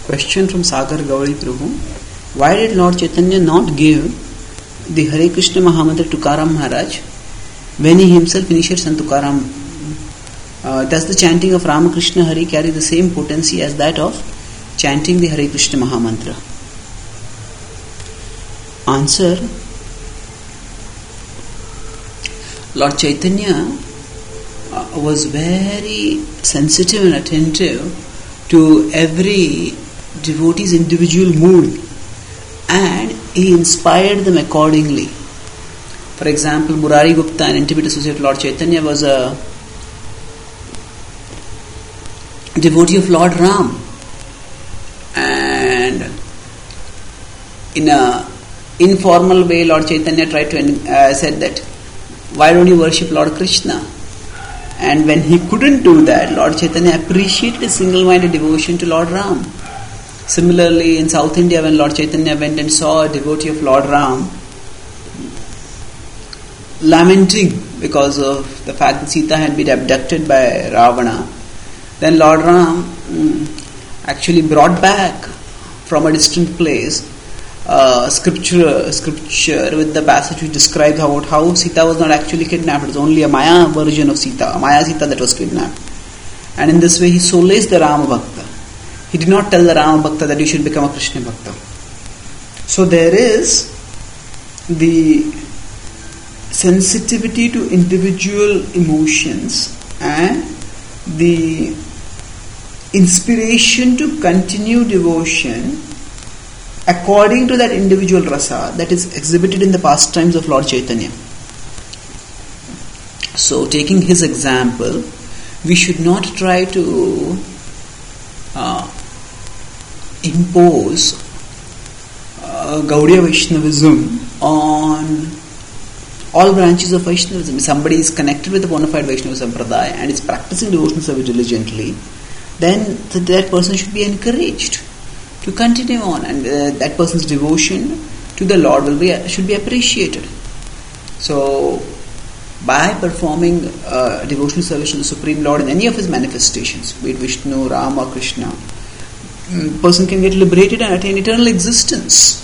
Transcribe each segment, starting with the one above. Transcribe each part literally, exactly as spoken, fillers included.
Question from Sagar Gauri Prabhu. Why did Lord Chaitanya not give the Hare Krishna Mahamantra to Tukaram Maharaj when he himself initiates on Tukaram? Uh, does the chanting of Ramakrishna Hari carry the same potency as that of chanting the Hare Krishna Mahamantra? Answer. Lord Chaitanya uh, was very sensitive and attentive to every devotee's individual mood, and he inspired them accordingly. For example, Murari Gupta, an intimate associate of Lord Chaitanya, was a devotee of Lord Ram, and in a informal way Lord Chaitanya tried to uh, said that, why don't you worship Lord Krishna? And when he couldn't do that, Lord Chaitanya appreciated his single-minded devotion to Lord Ram. Similarly, in South India, when Lord Chaitanya went and saw a devotee of Lord Ram lamenting because of the fact that Sita had been abducted by Ravana, then Lord Ram mm, actually brought back from a distant place uh, scripture, scripture with the passage which describes how, how Sita was not actually kidnapped. It was only a Maya version of Sita, a Maya Sita that was kidnapped. And in this way he solaced the Rama Bhakta. He did not tell the Rama Bhakta that you should become a Krishna Bhakta. So there is the sensitivity to individual emotions and the inspiration to continue devotion according to that individual rasa that is exhibited in the pastimes of Lord Chaitanya. So taking his example, we should not try to uh, impose uh, Gaudiya Vaishnavism on all branches of Vaishnavism. If somebody is connected with a bona fide Vaishnava Sampradaya and is practicing devotional service diligently, then that person should be encouraged to continue on, and uh, that person's devotion to the Lord will be should be appreciated. So, by performing uh, devotional service to the Supreme Lord in any of his manifestations, be it Vishnu, Ram or Krishna, a person can get liberated and attain eternal existence,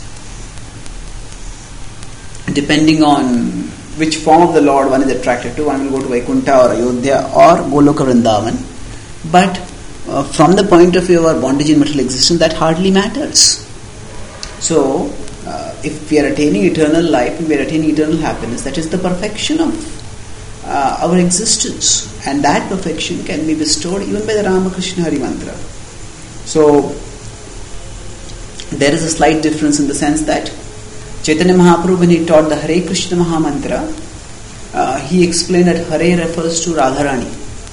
depending on which form of the Lord one is attracted to. One will go to Vaikuntha or Ayodhya or Goloka Vrindavan. But uh, from the point of view of our bondage in material existence, that hardly matters. So, uh, if we are attaining eternal life, if we are attaining eternal happiness, that is the perfection of uh, our existence. And that perfection can be bestowed even by the Ramakrishna Hari Mantra. So, there is a slight difference in the sense that Chaitanya Mahaprabhu, when he taught the Hare Krishna Mahamantra, uh, he explained that Hare refers to Radharani.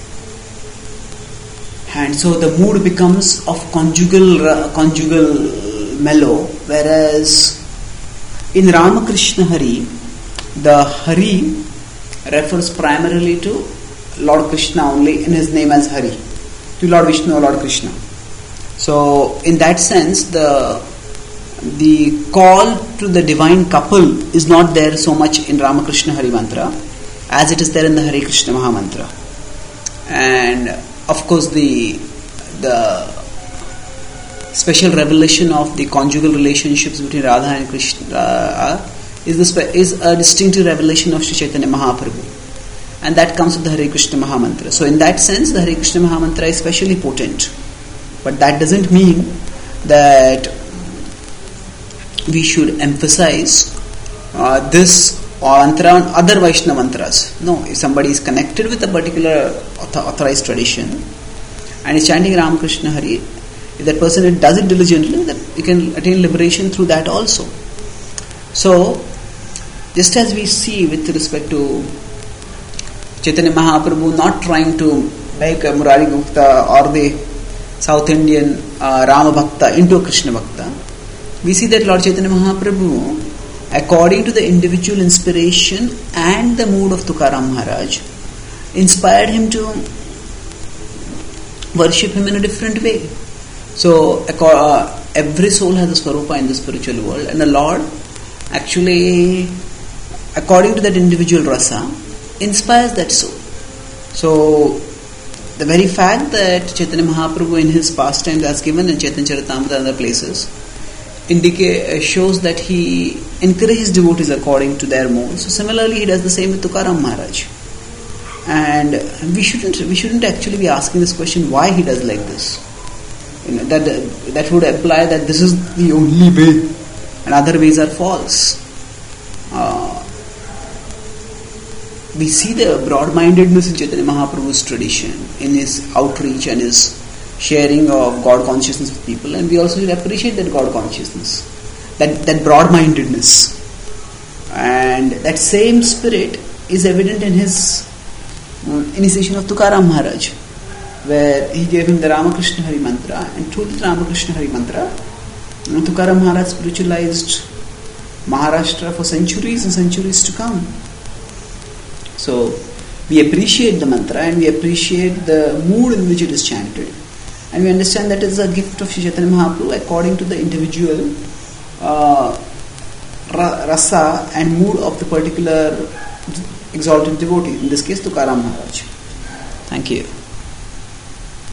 And so the mood becomes of conjugal uh, conjugal mellow, whereas in Ramakrishna Hari, the Hari refers primarily to Lord Krishna only in his name as Hari, to Lord Vishnu or Lord Krishna. So in that sense, the the call to the divine couple is not there so much in Ramakrishna Hari Mantra as it is there in the Hare Krishna Mahamantra. And of course the the special revelation of the conjugal relationships between Radha and Krishna uh, is the spe- is a distinctive revelation of Sri Chaitanya Mahaprabhu, and that comes with the Hare Krishna Mahamantra. So in that sense, the Hare Krishna Mahamantra is especially potent, but that doesn't mean that we should emphasize uh, this mantra on other Vaishnava mantras. No, if somebody is connected with a particular author- authorized tradition and is chanting Ramakrishna Hari, if that person does it diligently, then he can attain liberation through that also. So, just as we see with respect to Chaitanya Mahaprabhu not trying to make a Murari Gupta or the South Indian uh, Rama Bhakta into a Krishna Bhakta, we see that Lord Chaitanya Mahaprabhu, according to the individual inspiration and the mood of Tukaram Maharaj, inspired him to worship him in a different way. So, uh, every soul has a Swarupa in the spiritual world, and the Lord actually, according to that individual rasa, inspires that soul. So, the very fact that Chaitanya Mahaprabhu in his pastimes as given in Chaitanya Charitamrita and other places indicate, shows that he encourages devotees according to their modes. So similarly, he does the same with Tukaram Maharaj. And we shouldn't we shouldn't actually be asking this question why he does like this. You know, that that would imply that this is the only way and other ways are false. Uh, we see the broad-mindedness in Chaitanya Mahaprabhu's tradition, in his outreach and his sharing of God consciousness with people, and we also should appreciate that God consciousness, that, that broad-mindedness. And that same spirit is evident in his uh, initiation of Tukaram Maharaj, where he gave him the Ramakrishna Hari Mantra, and through the Ramakrishna Hari Mantra, you know, Tukaram Maharaj spiritualized Maharashtra for centuries and centuries to come. So we appreciate the mantra and we appreciate the mood in which it is chanted, and we understand that it is a gift of Sri Chaitanya Mahaprabhu according to the individual uh, rasa and mood of the particular exalted devotee, in this case Tukaram Maharaj. Thank you.